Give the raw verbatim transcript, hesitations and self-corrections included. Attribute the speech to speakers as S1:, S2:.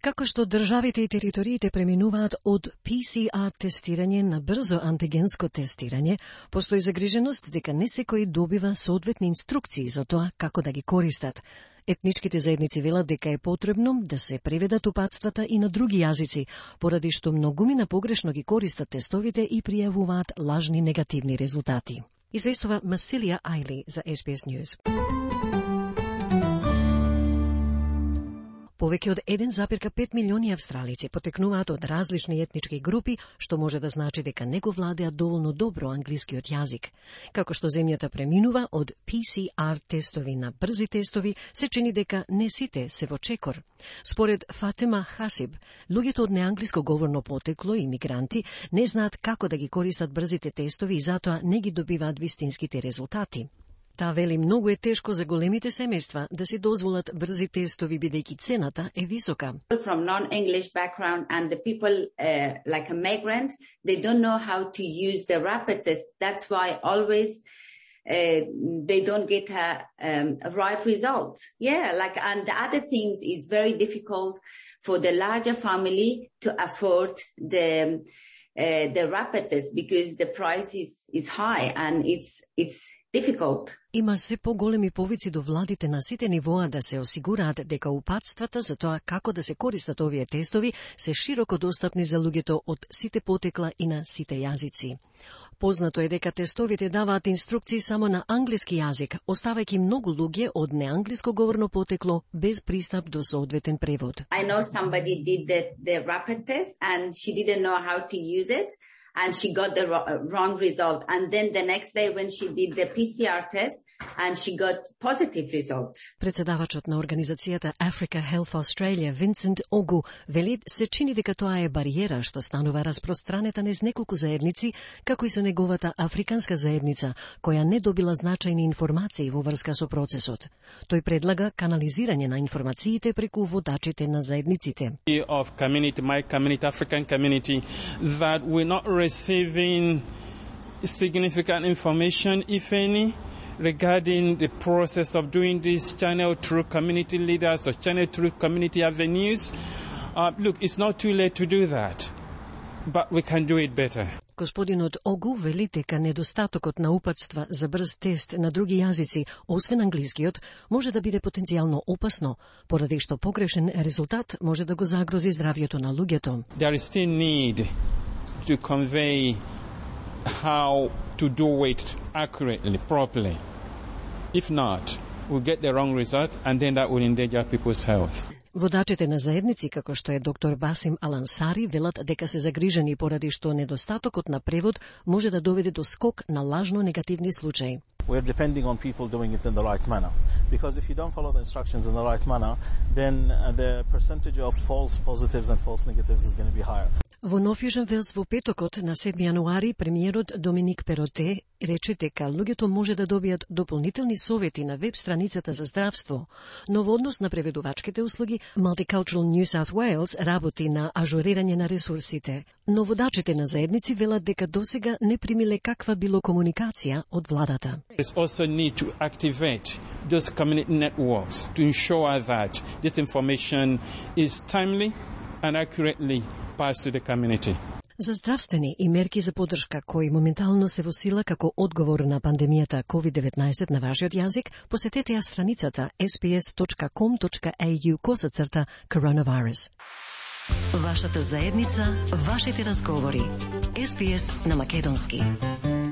S1: Како што државите и териториите преминуваат од пи си ар тестирање на брзо антигенско тестирање, постои загриженост дека не секој добива соодветни инструкции за тоа како да ги користат. Етничките заедници велат дека е потребно да се преведат упатствата и на други јазици, поради што многумина погрешно ги користат тестовите и пријавуваат лажни негативни резултати. Известува Масилија Ајли за Ес Би Ес News. Повеќе од еден запирка пет милиони австралици потекнуваат од различни етнички групи, што може да значи дека не го владеат доволно добро англискиот јазик. Како што земјата преминува од пи си ар тестови на брзи тестови, се чини дека не сите се во чекор. Според Фатема Хасиб, луѓето од неанглиско говорно потекло и мигранти не знаат како да ги користат брзите тестови и затоа не ги добиваат вистинските резултати. Таа вели многу е тешко за големите семејства да си дозволат брзи тестови бидејќи цената е висока.
S2: From non-English background and the people uh, like a migrant, they don't know how to use the rapid test. That's why always uh, they don't get a, um, a right result. Yeah, like and the other things is very difficult for the larger family to afford the uh, the rapid test because the price is is high and it's it's difficult.
S1: Има се поголеми повици до владите на сите нивоа да се осигураат дека упатствата за тоа како да се користат овие тестови се широко достапни за луѓето од сите потекла и на сите јазици. Познато е дека тестовите даваат инструкции само на англиски јазик, оставајќи многу луѓе од неанглиско говорно потекло без пристап до соодветен превод.
S2: I know somebody did the, the rapid test and she didn't know how to use it. And she got the wrong result. And then the next day when she did the пи си ар test, and she got positive result.
S1: Председавачот на организацијата Africa Health Australia, Vincent Огу, вели се чини дека тоа е бариера што станува распространета низ неколку заедници, како и со неговата африканска заедница, која не добила значајни информации во врска со процесот. Тој предлага канализирање на информациите преку водачите на заедниците.
S3: Of community, my community, African community, that we're not receiving significant information, if any, regarding the process of doing this, channel through community leaders or channel through community avenues. Uh, look, it's not too late to do that, but we can do it better.
S1: Господинот Огу вели дека недостатокот на упатства за брз тест на други јазици, освен англискиот, може да биде потенцијално опасно, поради што погрешен резултат може да го загрози здравјето на луѓето.
S3: There is still need to convey how to do it accurately, properly. If not, we'll get the wrong result and then that will endanger people's health.
S1: Водачите на заедници, како што е доктор Басим Алансари, велат дека се загрижени поради што недостатокот на превод може да доведе до скок на лажно негативни случаи.
S4: We're depending on people doing it in the right manner. Because if you don't follow the instructions in the right manner, then the percentage of false positives and false negatives is going to be higher.
S1: Во Нов Јужен Велс во петокот на седми јануари, премиерот Доминик Пероте рече дека луѓето може да добијат дополнителни совети на веб страницата за здравство, но во однос на преведувачките услуги, Multicultural New South Wales работи на ажурирање на ресурсите. Но водачите на заедници велат дека досега не примиле каква било комуникација од владата.
S3: There's also need to activate those community networks to ensure that this information is timely and accurately passed to the community.
S1: За здравствени и мерки за поддршка кои моментално се во сила како одговор на пандемијата ковид деветнаесет на вашиот јазик, посетете ја страницата ес би ес точка ком точка ей ю косацрта коронавирус. Вашата заедница, вашите разговори. Ес Би Ес на македонски.